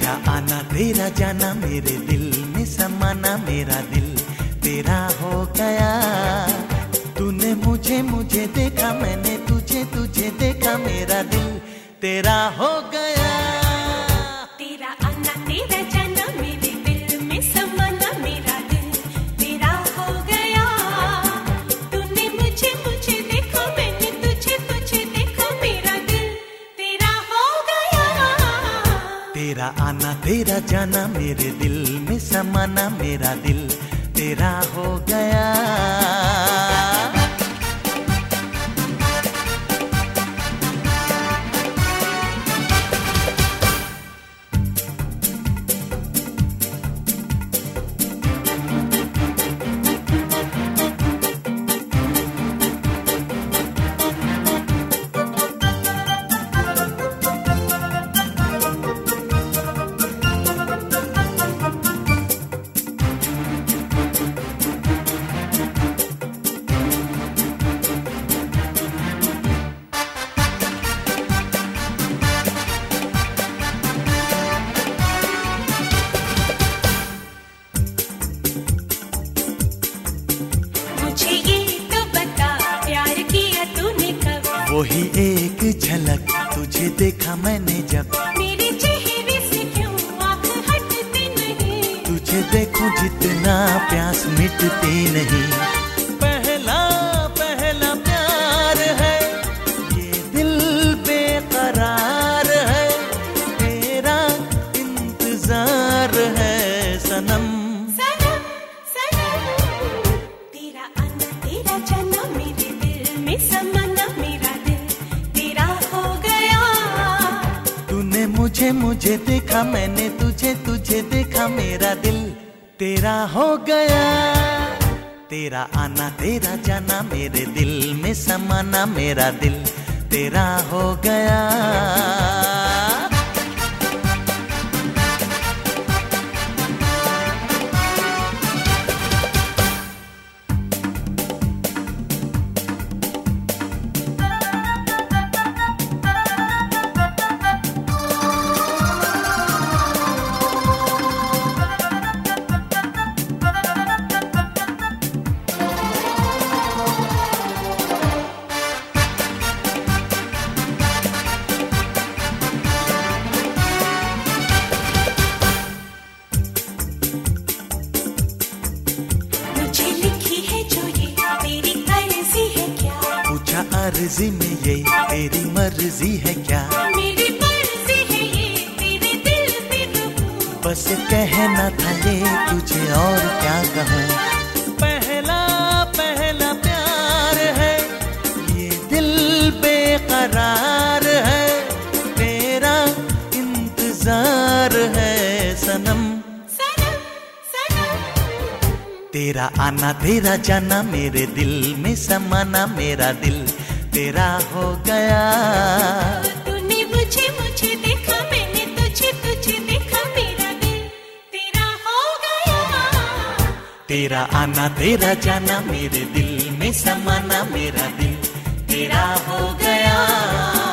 तेरा आना तेरा जाना मेरे दिल में समाना, मेरा दिल तेरा हो गया। तूने मुझे मुझे देखा, मैंने तुझे तुझे देखा, मेरा दिल तेरा हो गया। तेरा आना तेरा जाना मेरे दिल में समाना, मेरा दिल तेरा हो गया। तूने मुझे मुझे देखा, मैंने तुझे तुझे देखा, मेरा दिल तेरा हो गया। तेरा आना तेरा जाना मेरे दिल में समाना, मेरा दिल तेरा हो गया। वही एक झलक तुझे देखा मैंने जब, मेरे चेहरे से क्यों आँख हटती नहीं। तुझे देखूं जितना प्यास मिटती नहीं। पहला पहला प्यार है, ये दिल बेकरार है, तेरा इंतजार है सनम। सनम सनम तेरा आना तेरा जाना मेरे दिल में समाना, मेरा मुझे मुझे देखा, मैंने तुझे तुझे देखा, मेरा दिल तेरा हो गया। तेरा आना तेरा जाना मेरे दिल में समाना, मेरा दिल तेरा हो गया। अर्जी में ये तेरी मर्जी है क्या? मेरी मर्जी है ये तेरे दिल पे रहूं। बस कहना था ये तुझे और क्या कहूँ। पहला पहला प्यार है, ये दिल बेकरार है, तेरा इंतजार है सनम। सनम सनम तेरा आना तेरा जाना मेरे दिल में समाना, मेरा दिल तेरा हो गया। तूने मुझे मुझे देखा, मैंने तुझे तुझे देखा, मेरा दिल तेरा हो गया। तेरा आना तेरा जाना मेरे दिल में समाना, मेरा दिल तेरा हो गया।